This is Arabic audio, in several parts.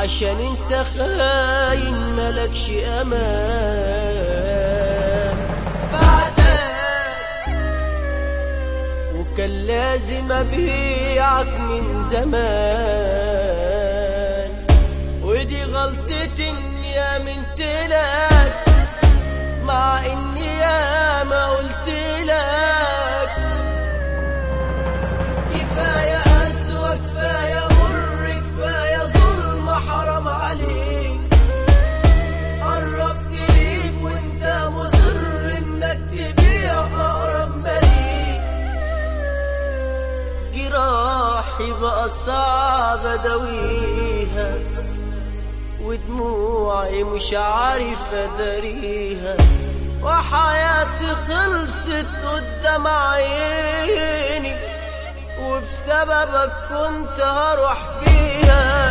عشان انت خاين ملكش امان. بعدك وكان لازم ابيعك من زمان، ودي غلطتي اني امنتلك مع اني ياما قلتلك كفاية قسوة كفاية مر كفاية ظلم حرام عليك. قربت ليك وانت مصر انك تبيع اقرب مليك. جراحي بقى صعب اداويها ودموعي مش عارف اداريها، وحياتي خلصت قدام عيني وبسببك كنت هروح فيها.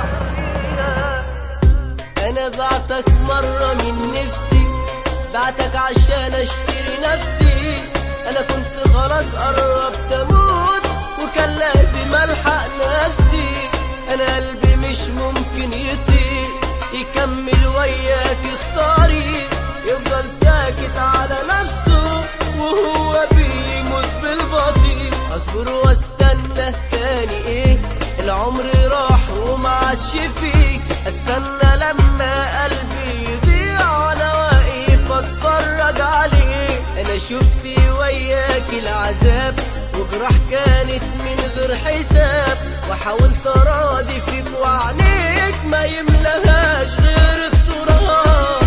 انا بعتك مرة من نفسي، بعتك عشان اشتري نفسي. انا كنت خلاص قربت اموت وكان لازم الحق نفسي. انا قلبي مش ممكن يطيق يكمل وياك الطريق، يفضل ساكت على نفسه وهو بيموت بالبطيء. اصبر واستنى تاني ايه؟ العمر راح وما عادش فيه. استنى لما قلبي يضيع وانا واقف اتفرج عليه. انا شفت وياك العذاب وجراح كانت من غير حساب، وحاولت اراضي فيك وعنيك ما يملهاش غير التراب.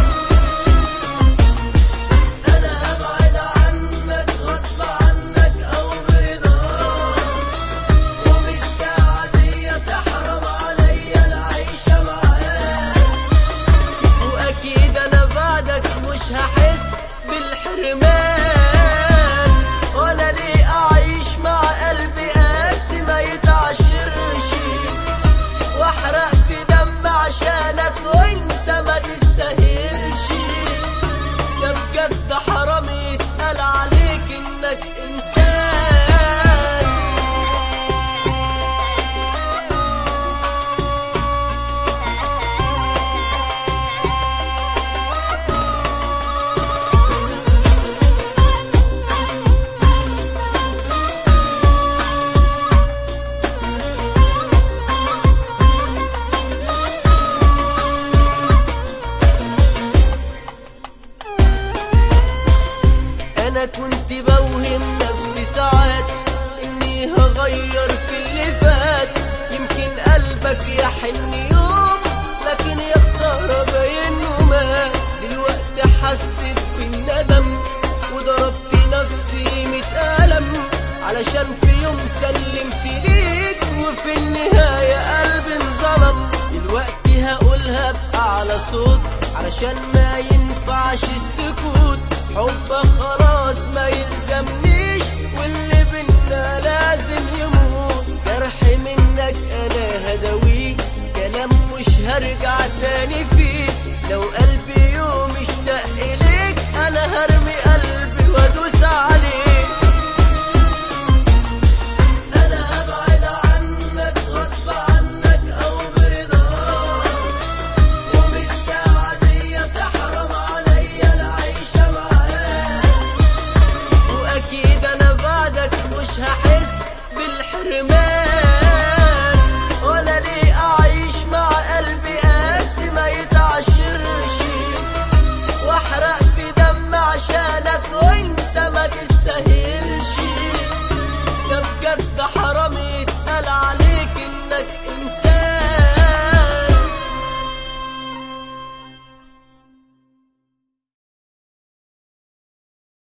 انا هبعد عنك غصب عنك او برضاك، ومش ساعة دي تحرم عليا العيشة معاك. واكيد انا بعدك مش هحس بالحرمان، ولا ليه اعيش مع قلبي قاسي ما يتعشرش، واحرق في دم عشانك وانت ما تستاهلش. ده بجد حرام يتقال عليك انك انسان. أنا كنت بوهم نفسي ساعات إني هغير في اللي فات، يمكن قلبك يحن يوم، لكن يا خسارة باينه مات. دلوقتي حسيت بالندم وضربت نفسي 100 قلم، علشان في يوم سلمت ليك وفي النهاية قلبي انظلم. دلوقتي هقولها بأعلى صوت علشان ما ينفعش السكوت. حبك خلاص ما يلزمنيش واللي بينا